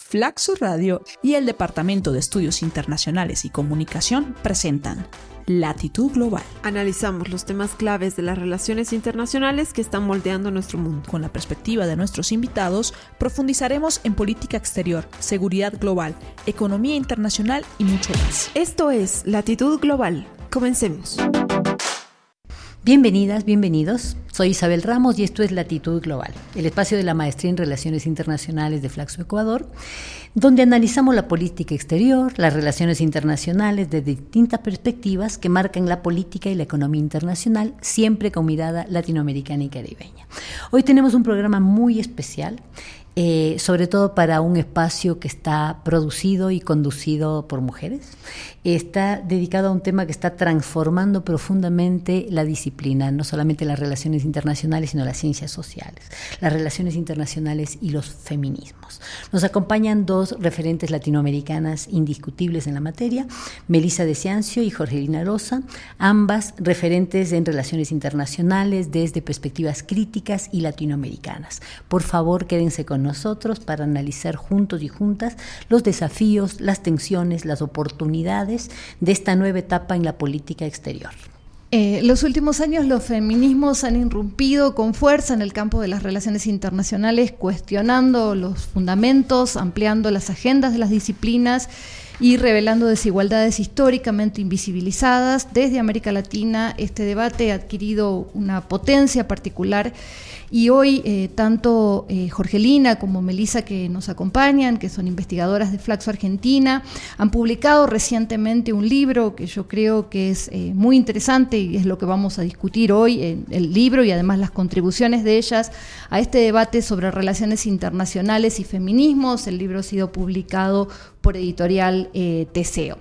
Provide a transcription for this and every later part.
Flaxo Radio y el Departamento de Estudios Internacionales y Comunicación presentan Latitud Global. Analizamos los temas claves de las relaciones internacionales que están moldeando nuestro mundo. Con la perspectiva de nuestros invitados, profundizaremos en política exterior, seguridad global, economía internacional y mucho más. Esto es Latitud Global. Comencemos. Bienvenidas, bienvenidos. Soy Isabel Ramos y esto es Latitud Global, el espacio de la Maestría en Relaciones Internacionales de Flaxo Ecuador, donde analizamos la política exterior, las relaciones internacionales desde distintas perspectivas que marcan la política y la economía internacional, siempre con mirada latinoamericana y caribeña. Hoy tenemos un programa muy especial, sobre todo para un espacio que está producido y conducido por mujeres. Está dedicado a un tema que está transformando profundamente la disciplina, no solamente las relaciones internacionales, sino las ciencias sociales, las relaciones internacionales y los feminismos. Nos acompañan dos referentes latinoamericanas indiscutibles en la materia, Melissa de Ciancio y Jorgelina Loza, ambas referentes en relaciones internacionales desde perspectivas críticas y latinoamericanas. Por favor, quédense con nosotros para analizar juntos y juntas los desafíos, las tensiones, las oportunidades de esta nueva etapa en la política exterior. Los últimos años los feminismos han irrumpido con fuerza en el campo de las relaciones internacionales, cuestionando los fundamentos, ampliando las agendas de las disciplinas y revelando desigualdades históricamente invisibilizadas. Desde América Latina este debate ha adquirido una potencia particular y hoy tanto Jorgelina como Melissa, que nos acompañan, que son investigadoras de Flaxo Argentina, han publicado recientemente un libro que yo creo que es muy interesante y es lo que vamos a discutir hoy, el libro y además las contribuciones de ellas a este debate sobre relaciones internacionales y feminismos. El libro ha sido publicado por editorial Teseo.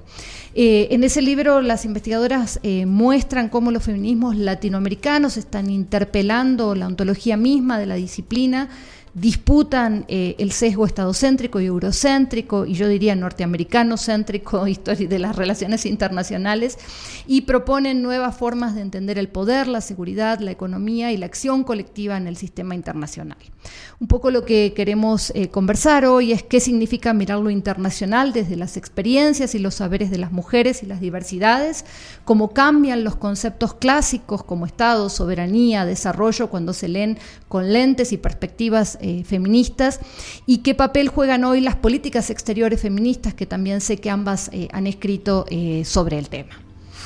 En ese libro las investigadoras muestran cómo los feminismos latinoamericanos están interpelando la ontología misma de la disciplina, disputan el sesgo estadocéntrico y eurocéntrico, y yo diría norteamericano-céntrico de las relaciones internacionales, y proponen nuevas formas de entender el poder, la seguridad, la economía y la acción colectiva en el sistema internacional. Un poco lo que queremos conversar hoy es qué significa mirar lo internacional desde las experiencias y los saberes de las mujeres y las diversidades, cómo cambian los conceptos clásicos como Estado, soberanía, desarrollo cuando se leen con lentes y perspectivas feministas, y qué papel juegan hoy las políticas exteriores feministas, que también sé que ambas han escrito sobre el tema.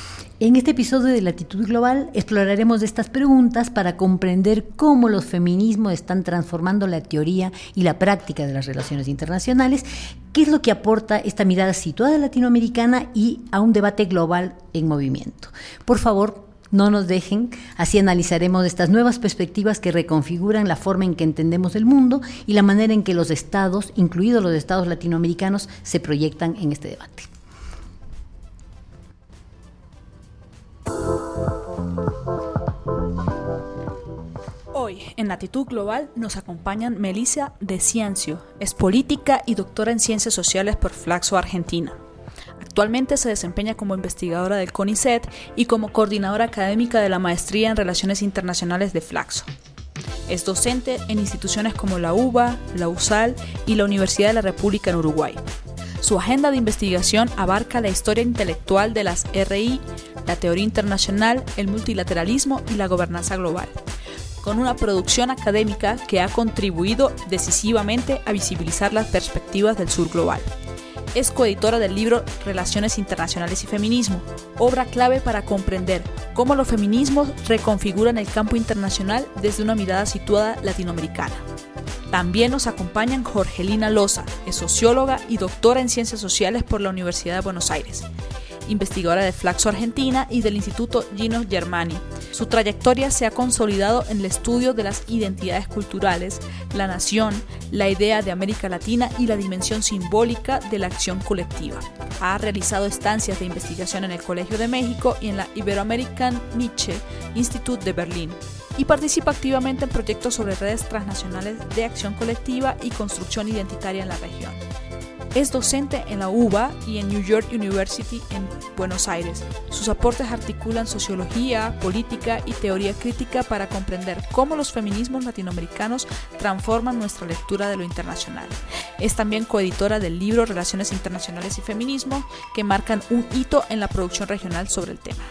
En este episodio de Latitud Global exploraremos estas preguntas para comprender cómo los feminismos están transformando la teoría y la práctica de las relaciones internacionales, qué es lo que aporta esta mirada situada latinoamericana y a un debate global en movimiento. Por favor, no nos dejen, así analizaremos estas nuevas perspectivas que reconfiguran la forma en que entendemos el mundo y la manera en que los estados, incluidos los estados latinoamericanos, se proyectan en este debate. Hoy, en Latitud Global, nos acompañan Melissa de Ciancio, es política y doctora en Ciencias Sociales por Flaxo Argentina. Actualmente se desempeña como investigadora del CONICET y como coordinadora académica de la Maestría en Relaciones Internacionales de Flaxo. Es docente en instituciones como la UBA, la USAL y la Universidad de la República en Uruguay. Su agenda de investigación abarca la historia intelectual de las RI, la teoría internacional, el multilateralismo y la gobernanza global, con una producción académica que ha contribuido decisivamente a visibilizar las perspectivas del sur global. Es coeditora del libro Relaciones Internacionales y Feminismo, obra clave para comprender cómo los feminismos reconfiguran el campo internacional desde una mirada situada latinoamericana. También nos acompañan Jorgelina Loza, es socióloga y doctora en Ciencias Sociales por la Universidad de Buenos Aires, investigadora de Flaxo Argentina y del Instituto Gino Germani. Su trayectoria se ha consolidado en el estudio de las identidades culturales, la nación, la idea de América Latina y la dimensión simbólica de la acción colectiva. Ha realizado estancias de investigación en el Colegio de México y en la Iberoamerican Nietzsche Institute de Berlín, y participa activamente en proyectos sobre redes transnacionales de acción colectiva y construcción identitaria en la región. Es docente en la UBA y en New York University en Buenos Aires. Sus aportes articulan sociología, política y teoría crítica para comprender cómo los feminismos latinoamericanos transforman nuestra lectura de lo internacional. Es también coeditora del libro Relaciones Internacionales y Feminismo, que marcan un hito en la producción regional sobre el tema.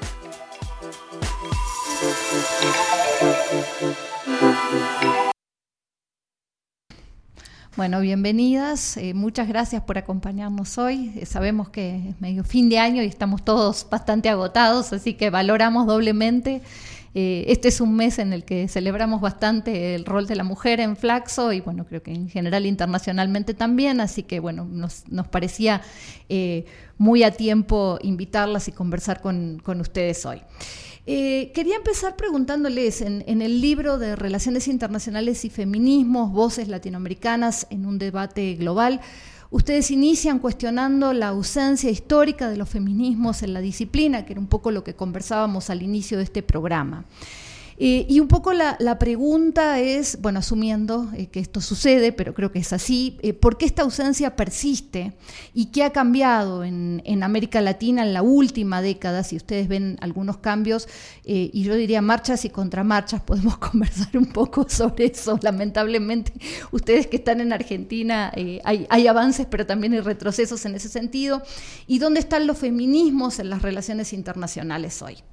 Bueno, bienvenidas. Muchas gracias por acompañarnos hoy. Sabemos que es medio fin de año y estamos todos bastante agotados, así que valoramos doblemente. Este es un mes en el que celebramos bastante el rol de la mujer en Flaxo y bueno, creo que en general internacionalmente también, así que bueno, nos parecía muy a tiempo invitarlas y conversar con ustedes hoy. Quería empezar preguntándoles, en el libro de Relaciones Internacionales y Feminismos, Voces Latinoamericanas en un debate global, ustedes inician cuestionando la ausencia histórica de los feminismos en la disciplina, que era un poco lo que conversábamos al inicio de este programa. Y un poco la pregunta es, bueno, asumiendo que esto sucede, pero creo que es así, ¿por qué esta ausencia persiste? ¿Y qué ha cambiado en América Latina en la última década? Si ustedes ven algunos cambios, y yo diría marchas y contramarchas, podemos conversar un poco sobre eso. Lamentablemente, ustedes que están en Argentina, hay avances, pero también hay retrocesos en ese sentido. ¿Y dónde están los feminismos en las relaciones internacionales hoy?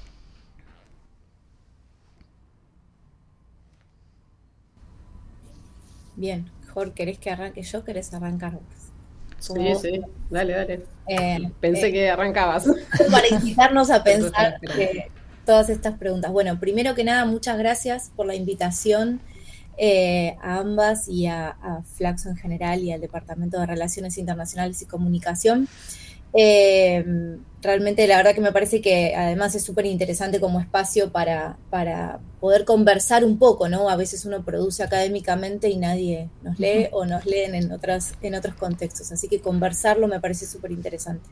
Bien, Jorge, ¿querés que arranque yo? ¿Querés arrancar vos? Sí, dale. Pensé que arrancabas. Para invitarnos a pensar todas estas preguntas. Bueno, primero que nada, muchas gracias por la invitación a ambas y a Flaxo en general y al Departamento de Relaciones Internacionales y Comunicación. Realmente la verdad que me parece que además es súper interesante como espacio para poder conversar un poco, ¿no? A veces uno produce académicamente y nadie nos lee o nos leen en otros contextos, así que conversarlo me parece súper interesante.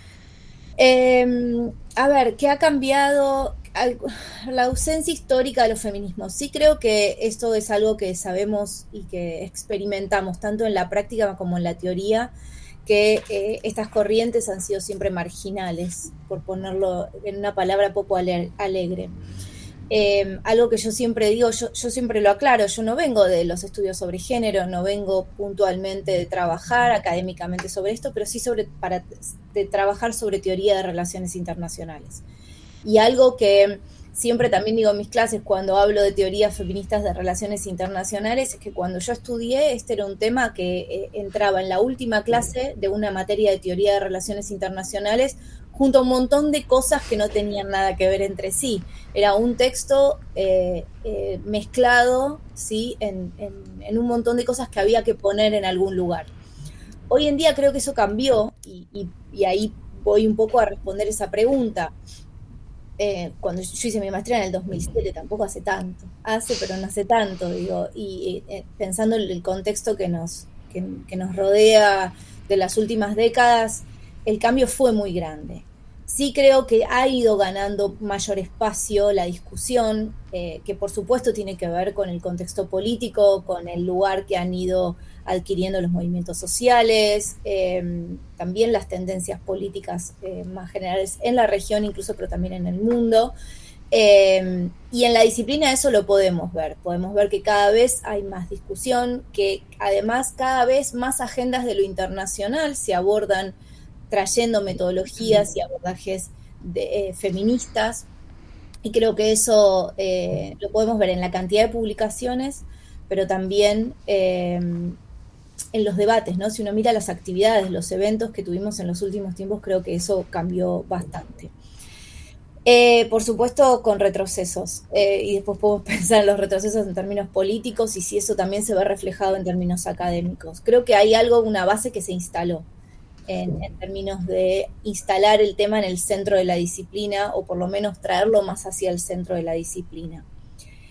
A ver, ¿qué ha cambiado? La ausencia histórica de los feminismos. Sí creo que esto es algo que sabemos y que experimentamos tanto en la práctica como en la teoría, que estas corrientes han sido siempre marginales, por ponerlo en una palabra poco alegre. Algo que yo siempre digo, yo siempre lo aclaro, yo no vengo de los estudios sobre género, no vengo puntualmente de trabajar académicamente sobre esto, pero sí de trabajar sobre teoría de relaciones internacionales. Y algo que siempre también digo en mis clases cuando hablo de teorías feministas de relaciones internacionales es que cuando yo estudié este era un tema que entraba en la última clase de una materia de teoría de relaciones internacionales junto a un montón de cosas que no tenían nada que ver entre sí. Era un texto mezclado, ¿sí? en un montón de cosas que había que poner en algún lugar. Hoy en día creo que eso cambió y ahí voy un poco a responder esa pregunta. Cuando yo hice mi maestría en el 2007, tampoco hace tanto, pero no hace tanto, digo, y pensando en el contexto que nos rodea de las últimas décadas, el cambio fue muy grande. Sí creo que ha ido ganando mayor espacio la discusión, que por supuesto tiene que ver con el contexto político, con el lugar que han ido adquiriendo los movimientos sociales, también las tendencias políticas más generales en la región incluso, pero también en el mundo. Y en la disciplina eso lo podemos ver que cada vez hay más discusión, que además cada vez más agendas de lo internacional se abordan trayendo metodologías y abordajes feministas, y creo que eso lo podemos ver en la cantidad de publicaciones, pero también en los debates, ¿no? Si uno mira las actividades, los eventos que tuvimos en los últimos tiempos, creo que eso cambió bastante. Por supuesto, con retrocesos, y después podemos pensar en los retrocesos en términos políticos y si eso también se ve reflejado en términos académicos. Creo que hay una base que se instaló en términos de instalar el tema en el centro de la disciplina, o por lo menos traerlo más hacia el centro de la disciplina.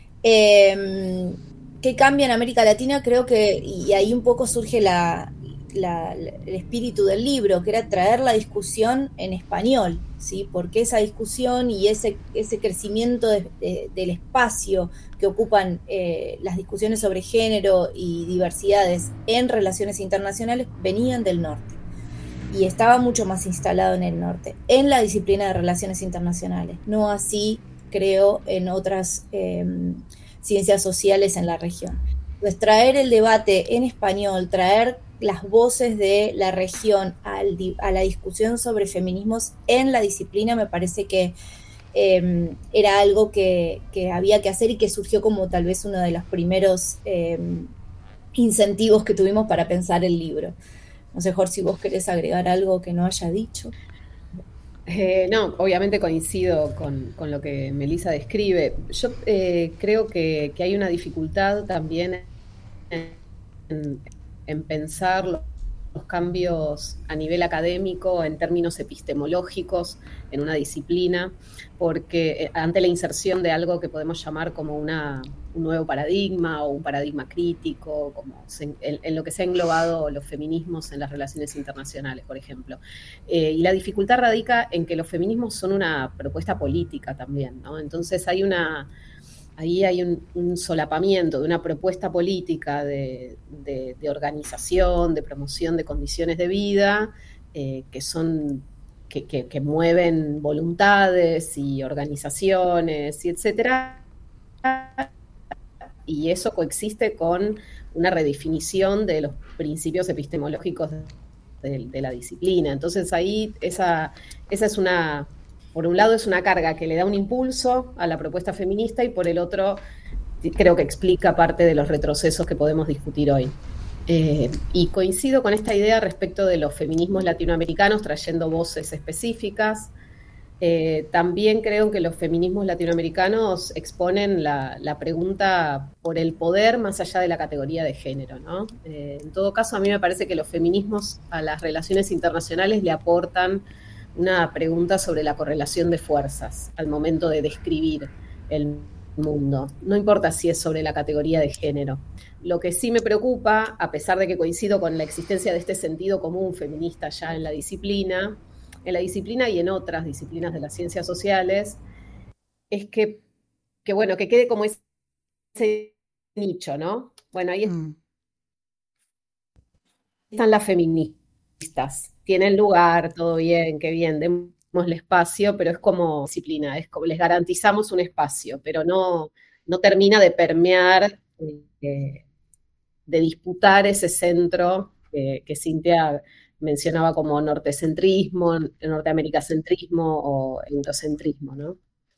¿Qué cambia en América Latina? Creo que, y ahí un poco surge el espíritu del libro, que era traer la discusión en español, ¿sí? Porque esa discusión y ese crecimiento del espacio que ocupan las discusiones sobre género y diversidades en relaciones internacionales venían del norte y estaba mucho más instalado en el norte, en la disciplina de relaciones internacionales, no así, creo, en otras ciencias sociales en la región. Entonces, traer el debate en español, traer las voces de la región a la discusión sobre feminismos en la disciplina, me parece que era algo que había que hacer y que surgió como tal vez uno de los primeros incentivos que tuvimos para pensar el libro. No sé, Jorge, si vos querés agregar algo que no haya dicho. No, obviamente coincido con lo que Melissa describe. Yo creo que hay una dificultad también en pensar los cambios a nivel académico en términos epistemológicos en una disciplina, porque ante la inserción de algo que podemos llamar como un nuevo paradigma o un paradigma crítico, como en lo que se ha englobado los feminismos en las relaciones internacionales, por ejemplo. Y la dificultad radica en que los feminismos son una propuesta política también, ¿no? Entonces ahí hay un solapamiento de una propuesta política de organización, de promoción de condiciones de vida, que mueven voluntades y organizaciones, y etcétera. Y eso coexiste con una redefinición de los principios epistemológicos de la disciplina. Entonces ahí esa es una... Por un lado es una carga que le da un impulso a la propuesta feminista y por el otro creo que explica parte de los retrocesos que podemos discutir hoy. Y coincido con esta idea respecto de los feminismos latinoamericanos trayendo voces específicas. También creo que los feminismos latinoamericanos exponen la pregunta por el poder más allá de la categoría de género, ¿no? En todo caso, a mí me parece que los feminismos a las relaciones internacionales le aportan una pregunta sobre la correlación de fuerzas al momento de describir el mundo. No importa si es sobre la categoría de género. Lo que sí me preocupa, a pesar de que coincido con la existencia de este sentido común feminista ya en la disciplina y en otras disciplinas de las ciencias sociales, es que bueno, que quede como ese nicho, ¿no? Bueno, ahí están las feministas. Tienen lugar, todo bien, qué bien, démosle espacio, pero es como disciplina, es como les garantizamos un espacio, pero no termina de permear, de disputar ese centro que Cintia mencionaba como nortecentrismo, norteamericacentrismo o eurocentrismo, ¿no?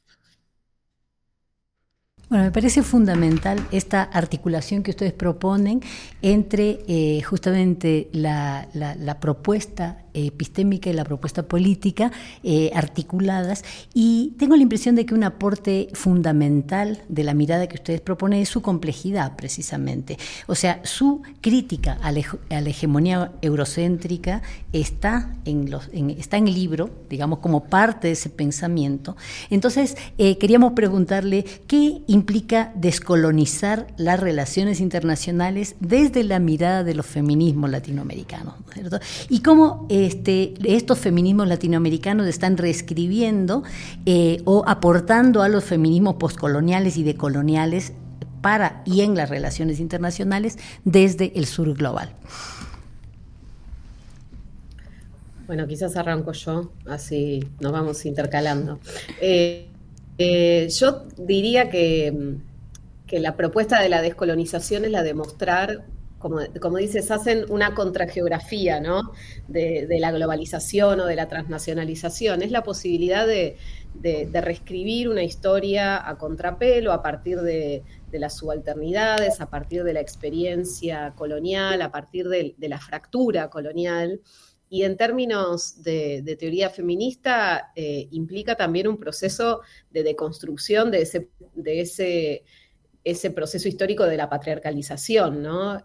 Bueno, me parece fundamental esta articulación que ustedes proponen entre justamente la propuesta epistémica y la propuesta política articuladas, y tengo la impresión de que un aporte fundamental de la mirada que ustedes proponen es su complejidad, precisamente. O sea, su crítica a la hegemonía eurocéntrica está en el libro, digamos, como parte de ese pensamiento. Entonces, queríamos preguntarle qué implica descolonizar las relaciones internacionales desde la mirada de los feminismos latinoamericanos, ¿no es cierto? Y cómo estos feminismos latinoamericanos están reescribiendo o aportando a los feminismos postcoloniales y decoloniales para y en las relaciones internacionales desde el sur global. Bueno, quizás arranco yo, así nos vamos intercalando. Yo diría que la propuesta de la descolonización es la de mostrar, como dices, hacen una contrageografía, ¿no? de la globalización o de la transnacionalización. Es la posibilidad de reescribir una historia a contrapelo, a partir de las subalternidades, a partir de la experiencia colonial, a partir de la fractura colonial. Y en términos de teoría feminista, implica también un proceso de deconstrucción de ese proceso histórico de la patriarcalización, ¿no?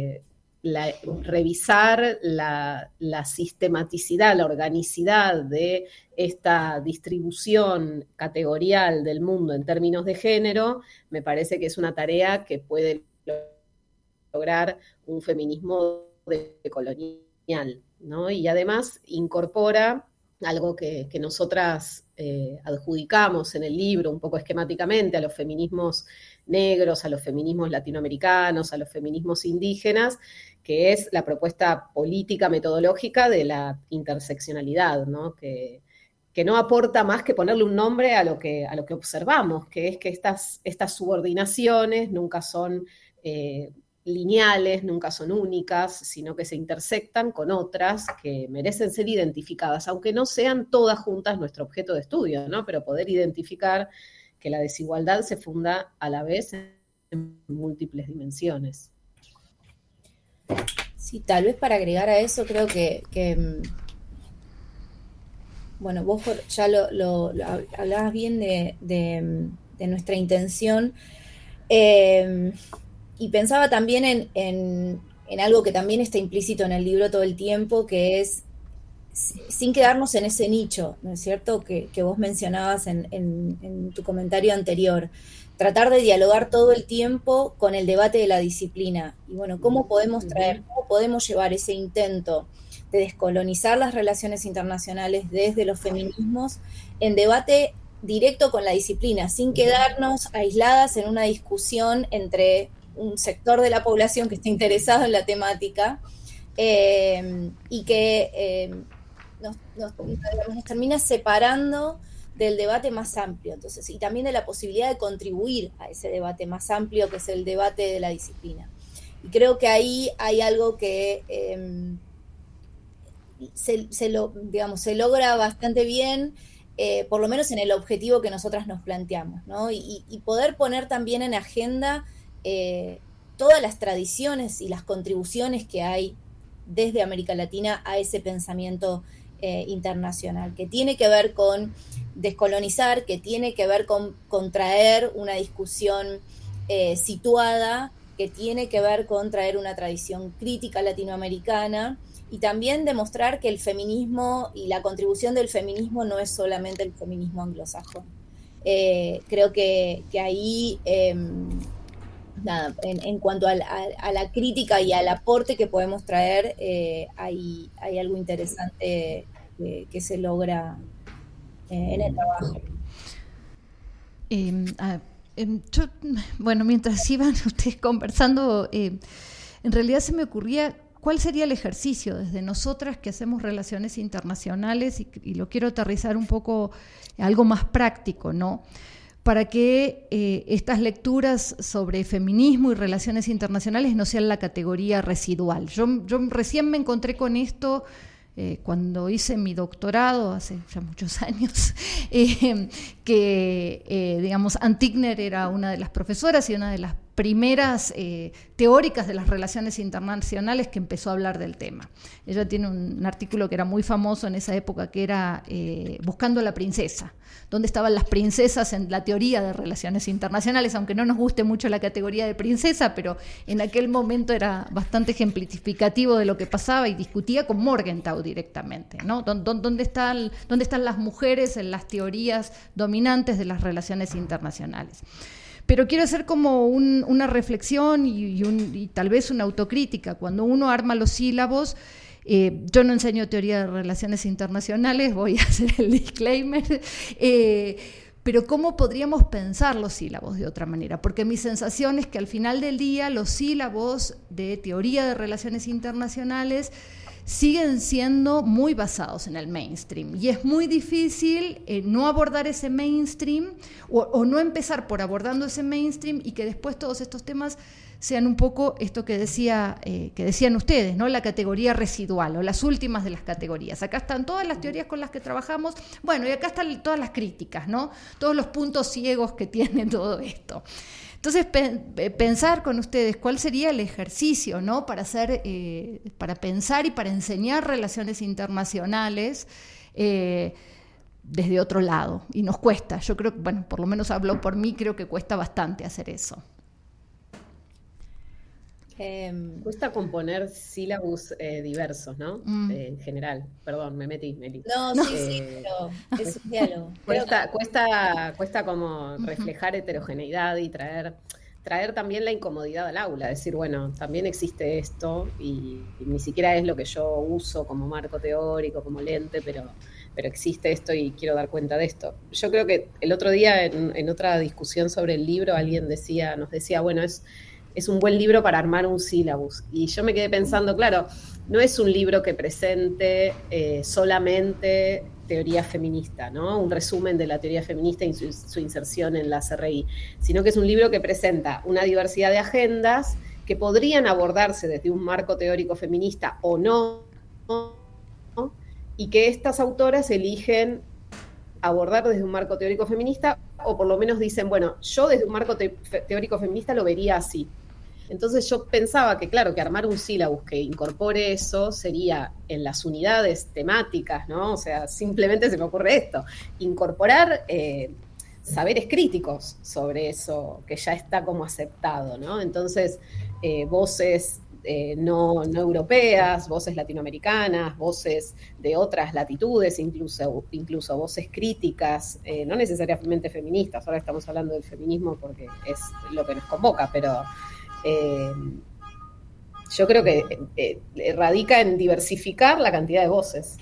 Revisar la sistematicidad, la organicidad de esta distribución categorial del mundo en términos de género, me parece que es una tarea que puede lograr un feminismo decolonial, ¿no? Y además incorpora algo que nosotras adjudicamos en el libro un poco esquemáticamente a los feminismos negros, a los feminismos latinoamericanos, a los feminismos indígenas, que es la propuesta política metodológica de la interseccionalidad, ¿no? Que no aporta más que ponerle un nombre a lo que observamos, que es que estas subordinaciones nunca son lineales, nunca son únicas, sino que se intersectan con otras que merecen ser identificadas, aunque no sean todas juntas nuestro objeto de estudio, ¿no? Pero poder identificar que la desigualdad se funda a la vez en múltiples dimensiones. Sí, tal vez para agregar a eso, creo que bueno, vos ya lo hablabas bien de nuestra intención, y pensaba también en algo que también está implícito en el libro todo el tiempo, que es, sin quedarnos en ese nicho, ¿no es cierto?, que vos mencionabas en tu comentario anterior, tratar de dialogar todo el tiempo con el debate de la disciplina. Y bueno, ¿cómo podemos llevar ese intento de descolonizar las relaciones internacionales desde los feminismos en debate directo con la disciplina, sin quedarnos aisladas en una discusión entre un sector de la población que está interesado en la temática y que nos termina separando del debate más amplio, entonces, y también de la posibilidad de contribuir a ese debate más amplio que es el debate de la disciplina. Y creo que ahí hay algo que se logra bastante bien, por lo menos en el objetivo que nosotras nos planteamos, ¿no? Y poder poner también en agenda todas las tradiciones y las contribuciones que hay desde América Latina a ese pensamiento internacional, que tiene que ver con descolonizar, que tiene que ver con traer una discusión situada, que tiene que ver con traer una tradición crítica latinoamericana, y también demostrar que el feminismo y la contribución del feminismo no es solamente el feminismo anglosajón. Creo que ahí, en cuanto a la crítica y al aporte que podemos traer, hay algo interesante que se logra en el trabajo. Yo, bueno, mientras iban ustedes conversando, en realidad se me ocurría cuál sería el ejercicio desde nosotras que hacemos relaciones internacionales, y lo quiero aterrizar un poco a algo más práctico, ¿no? Para que estas lecturas sobre feminismo y relaciones internacionales no sean la categoría residual. Yo recién me encontré con esto cuando hice mi doctorado hace ya muchos años, digamos, Ann Tigner era una de las profesoras y una de las primeras teóricas de las relaciones internacionales que empezó a hablar del tema. Ella tiene un artículo que era muy famoso en esa época, que era Buscando a la princesa, dónde estaban las princesas en la teoría de relaciones internacionales, aunque no nos guste mucho la categoría de princesa, pero en aquel momento era bastante ejemplificativo de lo que pasaba, y discutía con Morgenthau directamente, ¿no? ¿Dónde están las mujeres en las teorías dominantes de las relaciones internacionales? Pero quiero hacer como una reflexión y tal vez una autocrítica. Cuando uno arma los sílabos, yo no enseño teoría de relaciones internacionales, voy a hacer el disclaimer, pero ¿cómo podríamos pensar los sílabos de otra manera? Porque mi sensación es que al final del día los sílabos de teoría de relaciones internacionales siguen siendo muy basados en el mainstream, y es muy difícil no abordar ese mainstream o no empezar por abordando ese mainstream, y que después todos estos temas sean un poco esto que decían ustedes, ¿no? La categoría residual o las últimas de las categorías. Acá están todas las teorías con las que trabajamos, bueno, y acá están todas las críticas, ¿no? Todos los puntos ciegos que tiene todo esto. Entonces, pensar con ustedes cuál sería el ejercicio, ¿no? para pensar y para enseñar relaciones internacionales desde otro lado. Y nos cuesta, yo creo que, bueno, por lo menos hablo por mí, creo que cuesta bastante hacer eso. Cuesta componer sílabus diversos, ¿no? En general. Perdón, me metí, Meli. No, sí, pero es un diálogo. Cuesta como reflejar heterogeneidad y traer traer también la incomodidad al aula, decir, bueno, también existe esto y ni siquiera es lo que yo uso como marco teórico, como lente, pero existe esto y quiero dar cuenta de esto. Yo creo que el otro día en otra discusión sobre el libro alguien nos decía, bueno, es un buen libro para armar un sílabus. Y yo me quedé pensando, claro, no es un libro que presente solamente teoría feminista, ¿no? Un resumen de la teoría feminista y su inserción en la CRI, sino que es un libro que presenta una diversidad de agendas que podrían abordarse desde un marco teórico feminista o no, y que estas autoras eligen abordar desde un marco teórico feminista, o por lo menos dicen, bueno, yo desde un marco teórico feminista lo vería así. Entonces yo pensaba que, claro, que armar un sílabus que incorpore eso sería en las unidades temáticas, ¿no? O sea, simplemente se me ocurre esto, incorporar saberes críticos sobre eso que ya está como aceptado, ¿no? Entonces, voces no europeas, voces latinoamericanas, voces de otras latitudes, incluso voces críticas, no necesariamente feministas. Ahora estamos hablando del feminismo porque es lo que nos convoca, pero yo creo que radica en diversificar la cantidad de voces.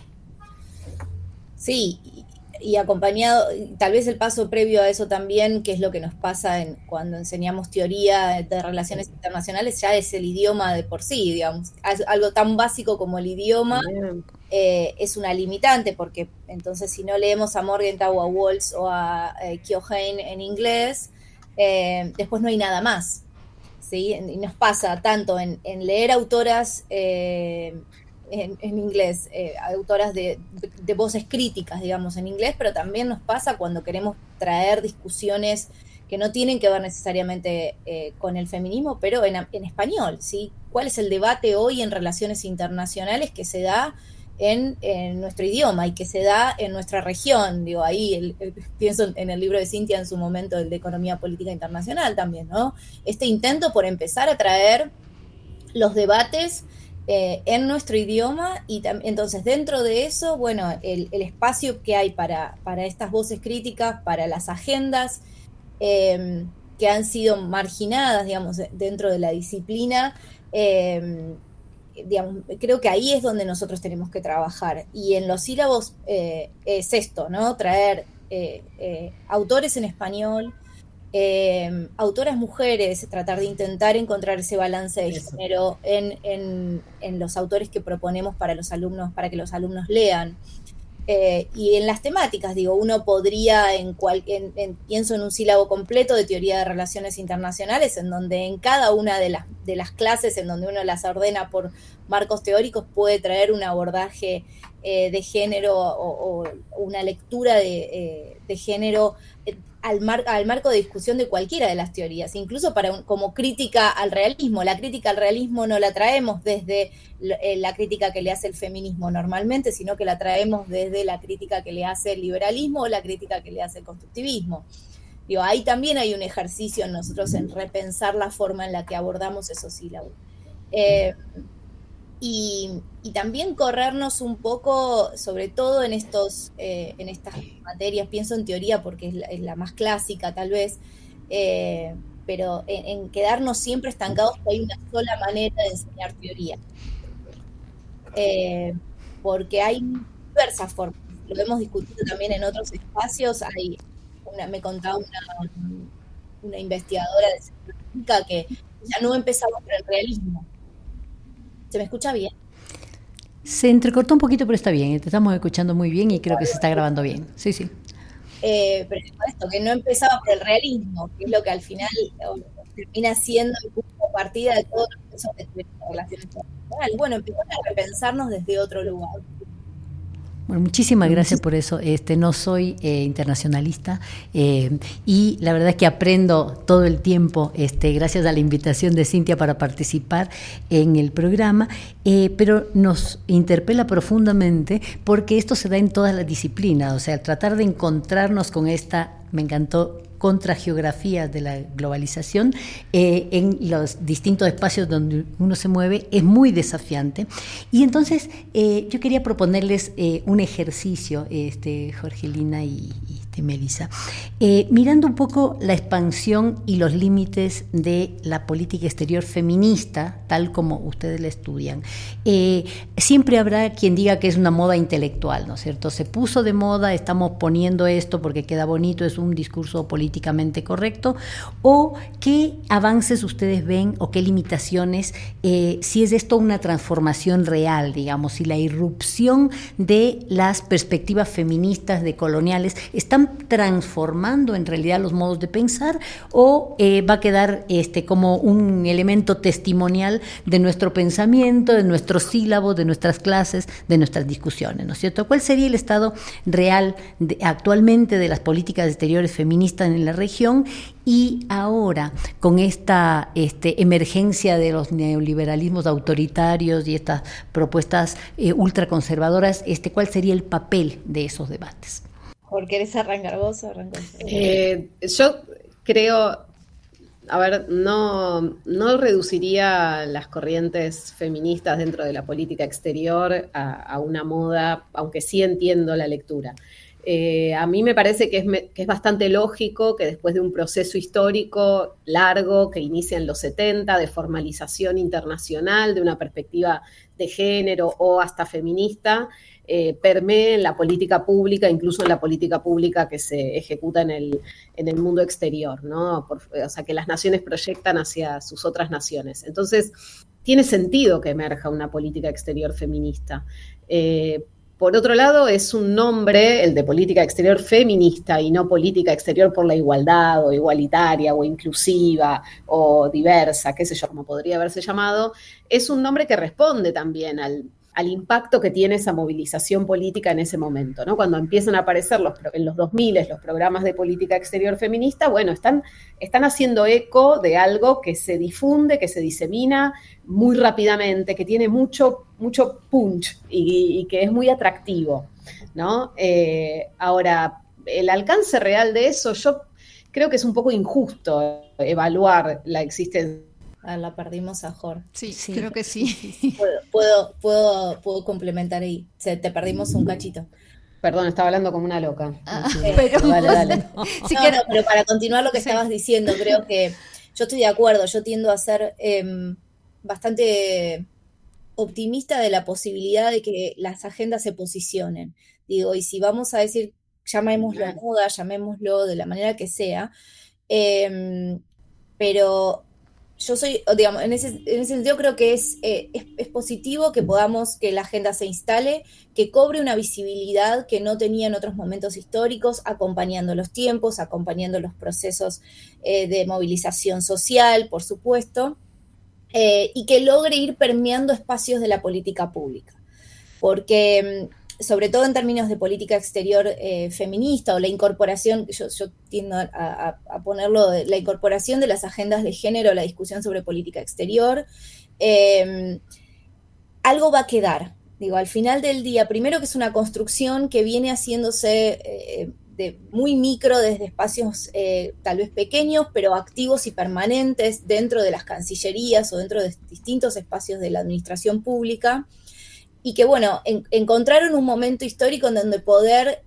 Sí, y acompañado, tal vez el paso previo a eso también, que es lo que nos pasa cuando enseñamos teoría de relaciones internacionales, ya es el idioma de por sí, digamos. Algo tan básico como el idioma es una limitante, porque entonces si no leemos a Morgenthau o a Waltz o a Keohane en inglés, después no hay nada más. ¿Sí? Y nos pasa tanto en leer autoras en inglés, autoras de voces críticas, digamos, en inglés, pero también nos pasa cuando queremos traer discusiones que no tienen que ver necesariamente con el feminismo, pero en español, ¿sí? ¿Cuál es el debate hoy en relaciones internacionales que se da en nuestro idioma y que se da en nuestra región? Digo, ahí pienso en el libro de Cintia en su momento, el de Economía Política Internacional también, ¿no? Este intento por empezar a traer los debates en nuestro idioma y entonces dentro de eso, bueno, el espacio que hay para estas voces críticas, para las agendas que han sido marginadas, digamos, dentro de la disciplina, digamos, creo que ahí es donde nosotros tenemos que trabajar. Y en los sílabos es esto, ¿no? Traer autores en español, autoras mujeres, tratar de intentar encontrar ese balance de género en los autores que proponemos para los alumnos, para que los alumnos lean. Y en las temáticas, digo, uno podría, pienso en un sílabo completo de teoría de relaciones internacionales, en donde en cada una de las clases, en donde uno las ordena por marcos teóricos, puede traer un abordaje de género o una lectura de género al marco de discusión de cualquiera de las teorías, incluso como crítica al realismo. La crítica al realismo no la traemos desde la crítica que le hace el feminismo normalmente, sino que la traemos desde la crítica que le hace el liberalismo o la crítica que le hace el constructivismo. Digo, ahí también hay un ejercicio en nosotros en repensar la forma en la que abordamos esos sílabos. Y también corrernos un poco, sobre todo en estas materias, pienso en teoría porque es la más clásica tal vez, pero en quedarnos siempre estancados que hay una sola manera de enseñar teoría. Porque hay diversas formas, lo hemos discutido también en otros espacios. Me contaba una investigadora de semántica que ya no empezamos por el realismo. ¿Se me escucha bien? Se entrecortó un poquito, pero está bien. Te estamos escuchando muy bien y creo que se está grabando bien. Sí, sí. Pero esto, que no empezaba por el realismo, que es lo que al final termina siendo el punto de partida de todos los procesos de relaciones internacionales. Bueno, empezamos a repensarnos desde otro lugar. Bueno, muchísimas gracias por eso. No soy internacionalista y la verdad es que aprendo todo el tiempo gracias a la invitación de Cintia para participar en el programa, pero nos interpela profundamente porque esto se da en todas las disciplinas, o sea, tratar de encontrarnos con esta, me encantó, contrageografías de la globalización en los distintos espacios donde uno se mueve es muy desafiante. Y entonces yo quería proponerles un ejercicio, Jorgelina y Melissa. Mirando un poco la expansión y los límites de la política exterior feminista, tal como ustedes la estudian, siempre habrá quien diga que es una moda intelectual, ¿no es cierto? Se puso de moda, estamos poniendo esto porque queda bonito, es un discurso políticamente correcto, o qué avances ustedes ven o qué limitaciones, si es esto una transformación real, digamos, si la irrupción de las perspectivas feministas decoloniales están transformando en realidad los modos de pensar, o va a quedar como un elemento testimonial de nuestro pensamiento, de nuestros sílabos, de nuestras clases, de nuestras discusiones, ¿no es cierto? ¿Cuál sería el estado real actualmente de las políticas exteriores feministas en la región? Y ahora, con esta emergencia de los neoliberalismos autoritarios y estas propuestas ultraconservadoras, ¿cuál sería el papel de esos debates? ¿Por querés arrancar vos o arranco yo creo, a ver, no reduciría las corrientes feministas dentro de la política exterior a una moda, aunque sí entiendo la lectura. A mí me parece que es bastante lógico que después de un proceso histórico largo que inicia en los 70, de formalización internacional, de una perspectiva de género o hasta feminista, permee en la política pública, incluso en la política pública que se ejecuta en el mundo exterior, ¿no? O sea, que las naciones proyectan hacia sus otras naciones. Entonces, tiene sentido que emerja una política exterior feminista. Por otro lado, es un nombre, el de política exterior feminista, y no política exterior por la igualdad, o igualitaria, o inclusiva, o diversa, qué sé yo, como podría haberse llamado. Es un nombre que responde también al impacto que tiene esa movilización política en ese momento, ¿no? Cuando empiezan a aparecer en los 2000 los programas de política exterior feminista, bueno, están haciendo eco de algo que se difunde, que se disemina muy rápidamente, que tiene mucho punch y que es muy atractivo, ¿no? Ahora, el alcance real de eso, yo creo que es un poco injusto evaluar la existencia. La perdimos a Jor. Sí, creo que sí. Puedo complementar ahí. Te perdimos un cachito. Perdón, estaba hablando como una loca. Pero dale. Sí, pero para continuar lo que estabas diciendo, creo que yo estoy de acuerdo. Yo tiendo a ser bastante optimista de la posibilidad de que las agendas se posicionen. Digo, y si vamos a decir, llamémoslo moda, llamémoslo de la manera que sea, pero yo soy, digamos, en ese sentido creo que es positivo que que la agenda se instale, que cobre una visibilidad que no tenía en otros momentos históricos, acompañando los tiempos, acompañando los procesos de movilización social, por supuesto, y que logre ir permeando espacios de la política pública. Porque sobre todo en términos de política exterior feminista o la incorporación, yo tiendo a ponerlo, la incorporación de las agendas de género a la discusión sobre política exterior, algo va a quedar. Digo, al final del día, primero que es una construcción que viene haciéndose de muy micro desde espacios tal vez pequeños, pero activos y permanentes dentro de las cancillerías o dentro de distintos espacios de la administración pública, y que, bueno, encontraron un momento histórico en donde poder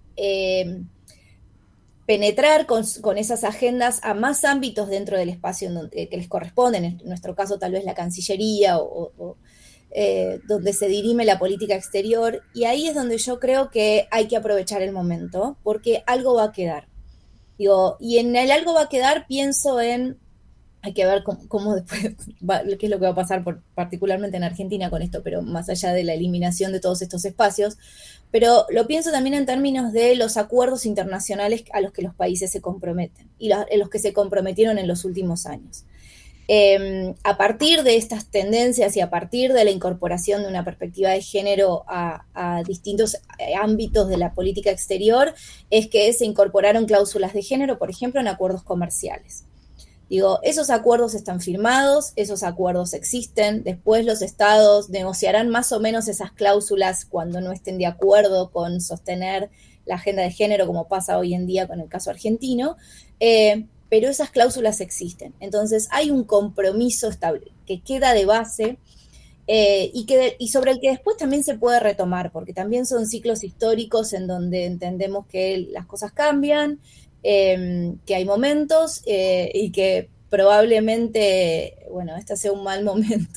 penetrar con esas agendas a más ámbitos dentro del espacio que les corresponden, en nuestro caso tal vez la Cancillería o donde se dirime la política exterior, y ahí es donde yo creo que hay que aprovechar el momento, porque algo va a quedar. Digo, y en el algo va a quedar pienso en, hay que ver cómo después, qué es lo que va a pasar particularmente en Argentina con esto, pero más allá de la eliminación de todos estos espacios, pero lo pienso también en términos de los acuerdos internacionales a los que los países se comprometen, y en los que se comprometieron en los últimos años. A partir de estas tendencias y a partir de la incorporación de una perspectiva de género a distintos ámbitos de la política exterior, es que se incorporaron cláusulas de género, por ejemplo, en acuerdos comerciales. Digo, esos acuerdos están firmados, esos acuerdos existen, después los estados negociarán más o menos esas cláusulas cuando no estén de acuerdo con sostener la agenda de género, como pasa hoy en día con el caso argentino, pero esas cláusulas existen. Entonces hay un compromiso estable que queda de base y sobre el que después también se puede retomar, porque también son ciclos históricos en donde entendemos que las cosas cambian, que hay momentos y que probablemente, bueno, este sea un mal momento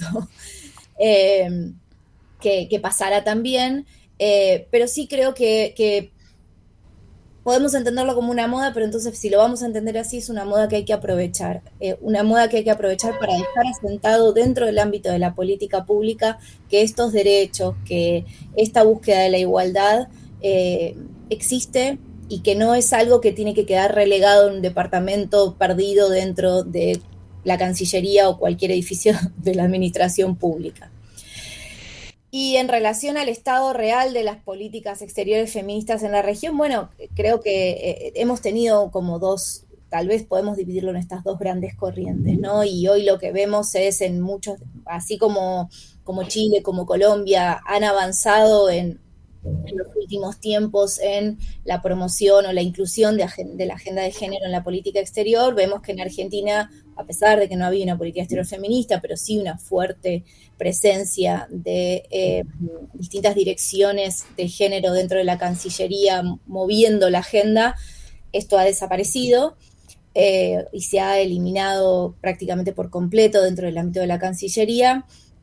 que pasará también, pero sí creo que podemos entenderlo como una moda, pero entonces si lo vamos a entender así, es una moda que hay que aprovechar. Una moda que hay que aprovechar para dejar asentado dentro del ámbito de la política pública que estos derechos, que esta búsqueda de la igualdad existe y que no es algo que tiene que quedar relegado en un departamento perdido dentro de la Cancillería o cualquier edificio de la administración pública. Y en relación al estado real de las políticas exteriores feministas en la región, bueno, creo que hemos tenido como dos, tal vez podemos dividirlo en estas dos grandes corrientes, ¿no? Y hoy lo que vemos es en muchos, así como Chile, como Colombia, han avanzado en los últimos tiempos en la promoción o la inclusión de la agenda de género en la política exterior. Vemos que en Argentina, a pesar de que no había una política exterior feminista, pero sí una fuerte presencia de distintas direcciones de género dentro de la Cancillería moviendo la agenda, esto ha desaparecido y se ha eliminado prácticamente por completo dentro del ámbito de la Cancillería.